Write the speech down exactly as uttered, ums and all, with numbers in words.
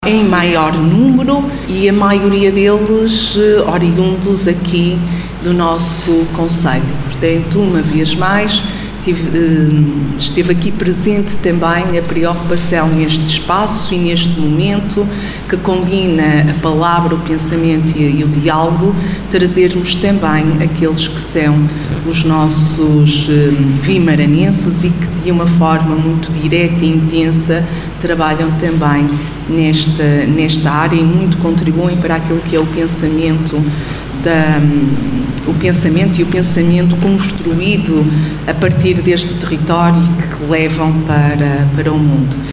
em maior número e a maioria deles oriundos aqui do nosso concelho. Portanto, uma vez mais, tive, esteve aqui presente também a preocupação neste espaço e neste momento que combina a palavra, o pensamento e, e o diálogo, trazermos também aqueles que são os nossos um, vimaranenses e que de uma forma muito direta e intensa trabalham também nesta, nesta área e muito contribuem para aquilo que é o pensamento da, o pensamento e o pensamento construído a partir deste território que levam para, para o mundo.